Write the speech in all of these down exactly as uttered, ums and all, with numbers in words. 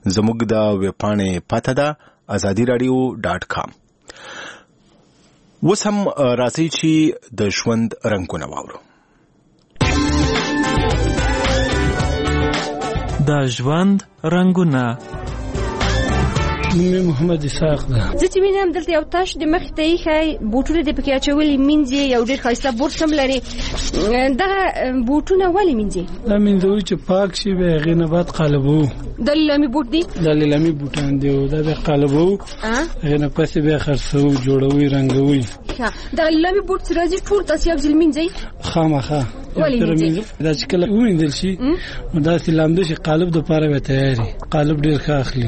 زموږ د ویبپاڼې پته ده ازادي رادیو ډاټ کام. اوس هم راځئ چې د ژوند رنګونه واورو. د ژوند رنګونه. نوم محمد اسحاق ده. زه چې وینم دلته یو تاش د مخ ته یې بوټونه د پکې اچولي مینځي، یو ډېر ښایسته بوټ هم لري. دغه بوټونه ولې مینځي؟ دا مینځوي چې پاک شي، بیا هغې نه بعد قالبو. دا لیلامي بوټ دي؟ دا لیلامي بوټان دي، دا بیا قالبو، هغې نه پسې بیا خرڅوو، جوړوي، رنګوي. دغه لیلامي بوټ چې راځي ټول تاسې یو ځل مینځئ؟ خامخا ولې مینځئ؟ دا چې کله ومینځل شي نو داسې لامده شي، قالب دپاره بیا تیاري. قالب ډېر ښه اخلي.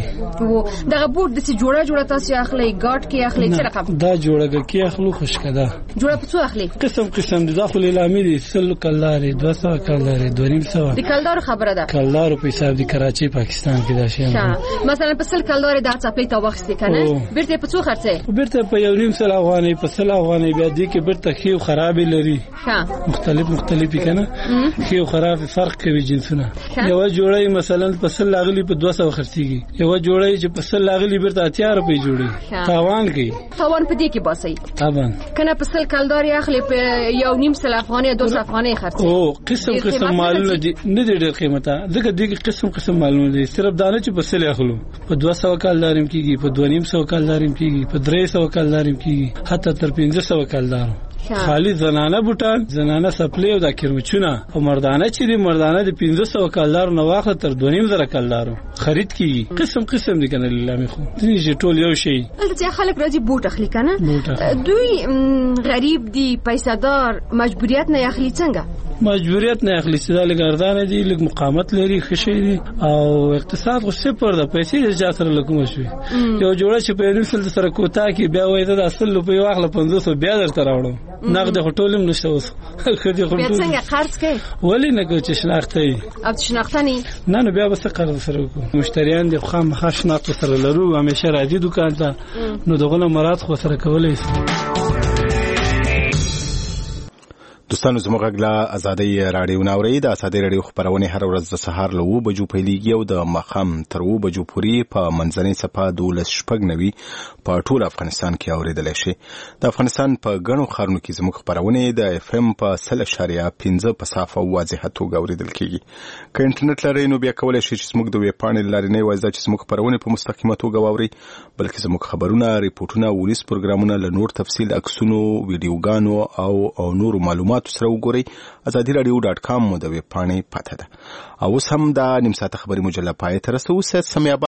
دغه بوټ داسې جوړه جوړه تاسې اخلئ، ګاټ کې اخلئ، څه رقم؟ دا جوړه کې اخلو، خشکه ده. جوړه په څو اخلئ؟ قسم قسم دي. دا خو لیلامي دي، سلو کلدارې، دوه سوه کلدارې، دوه نیم سوه. د کلدارو خبره ده؟ کلدارو په حساب دي، کراچۍ پاکستان کې دا شی. مثلا په سل کلدارې دا څپلۍ ته واخیستې که نه، بېرته یې په څو خرڅئ؟ بېرته په یو نیم سل افغانۍ، په سل افغانۍ. بیا دې کې بېرته ښې او خرابې لري، مختلف مختلفې که نه، ښې او خرابې فرق کوي جنسونه. یوه جوړه یې مثلا په سل لاغلي په دوه سوه خرڅېږي، یوه جوړه یې چې په سل لاغلي بېرته اتیا روپۍ جوړي. تاوان کوي. تاوان په دې کې باسئ طبعا. که نه په سل کلدارې اخلي، په یو نیم سل افغانۍ دوه سوه افغانۍ خرڅوي. او قسم قسم مالونه دي، نه دي ډېر قیمته، ځکه دې کې قسم قسم مالونه دي. صرف دا نه چې په سل اخلو، په دوه سوه کلدار هم کېږي، په دوه نیم سوه کلدار هم کېږي، په درې سوه کلدار هم کېږي، حتی تر پنځه سوه کلدارو. خالی زنانه بوټان، زنانه سپلې او دا کرمچونه، او مردانه چې دي، مردانه د پنځه سوه کلدارو نه واخله تر دوه نیم زره کلدارو خرید کېږي. قسم قسم دي که نه، لیلامي خو ځینې چې ټول یو شی. دلته چې خلک راځي بوټ اخلي که نه، دوی غریب دي، پیسه دار، مجبوریت نه اخلي. څنګه مجبوریت نه اخلي؟ چې دا لږ ارزانه دي، لږ مقامت لري، ښه شی دي، او اقتصاد خو صفر ده، پیسې د چا سره له کومه شوي. یو جوړه چې په یو نیم سل سره کوتا کړي، بیا وایي زه دا سل روپۍ واخله پنځوس بیا درته راوړم. نغد خو ټول هم نشته اوس. بیا څنګه قرض کوې؟ ولې نه کوو چې شناخته وي. او چې شناخته نه وي نه نو بیا به څه قرض سره وکړو؟ مشتریان دي، خامخا شناخت سره لرو، همیشه راځي دوکان ته، نو دغونه مراد خو سره کولی شي. دوستانو زموږ غږ له ازادۍ راډیو نه اورئ. د ازادۍ راډیو خپرونې هر ورځ د سهار له اوه بجو پیلېږي او د ماښام تر اوه بجو پورې په منځنۍ څپه دولس شپږ نوي په ټول افغانستان کې اورېدلی شي. د افغانستان په ګڼو ښارونو کې زموږ خپرونې د اف ام په سل اشاریه پنځه په صافه او واضحه توګه اورېدل کېږي. که انټرنیټ لرئ نو بیا کولی شئ چې زموږ د ویبپاڼې له لارې نه یوازې دا چې زموږ خپرونې په مستقیمه توګه واورئ، بلکې زموږ خبرونه، ریپورټونه، ولیس پروګرامونه له نور تفصیل، عکسونو، ویډیوګانو او او نورو معلوماتو سره وګورئ. ازادي رادیو ډاټ کام مو د ویبپاڼې پته ده. او اوس هم دا نیم ساعته خبري مجله پای ته رسوو. سید سمیاباد